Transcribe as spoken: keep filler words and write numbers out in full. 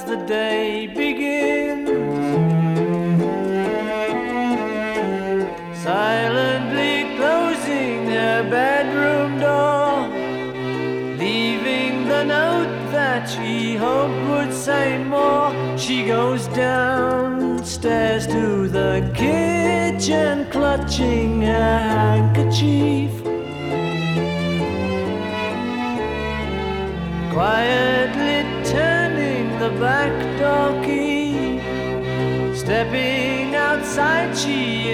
the day begins. Silently closing her bedroom door, leaving the note that she hoped would say more. She goes downstairs to the kitchen, clutching her handkerchief, quietly turning the back door key. Stepping outside, she